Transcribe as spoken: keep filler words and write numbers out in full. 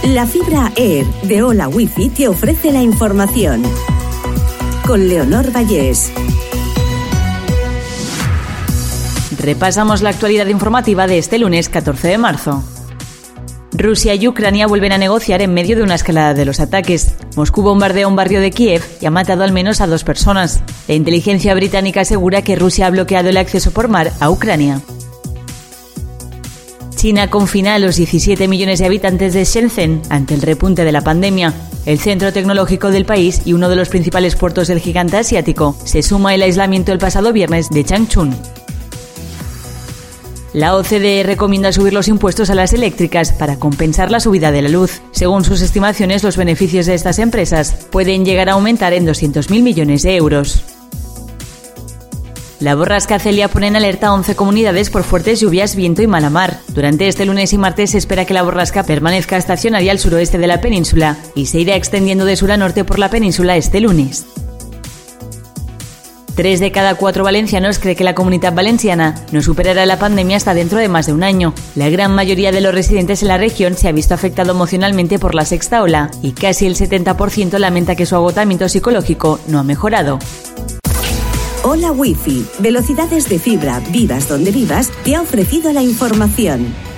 La fibra Air de Hola Wifi te ofrece la información. Con Leonor Vallés. Repasamos la actualidad informativa de este lunes catorce de marzo. Rusia y Ucrania vuelven a negociar en medio de una escalada de los ataques. Moscú bombardea un barrio de Kiev y ha matado al menos a dos personas. La inteligencia británica asegura que Rusia ha bloqueado el acceso por mar a Ucrania. China confina a los diecisiete millones de habitantes de Shenzhen ante el repunte de la pandemia. El centro tecnológico del país y uno de los principales puertos del gigante asiático se suma el aislamiento el pasado viernes de Changchun. La O C D E recomienda subir los impuestos a las eléctricas para compensar la subida de la luz. Según sus estimaciones, los beneficios de estas empresas pueden llegar a aumentar en doscientos mil millones de euros. La borrasca Celia pone en alerta a once comunidades por fuertes lluvias, viento y mala mar. Durante este lunes y martes se espera que la borrasca permanezca estacionaria al suroeste de la península y se irá extendiendo de sur a norte por la península este lunes. Tres de cada cuatro valencianos cree que la Comunitat Valenciana no superará la pandemia hasta dentro de más de un año. La gran mayoría de los residentes en la región se ha visto afectado emocionalmente por la sexta ola y casi el setenta por ciento lamenta que su agotamiento psicológico no ha mejorado. Hola Wifi, velocidades de fibra, vivas donde vivas, te ha ofrecido la información.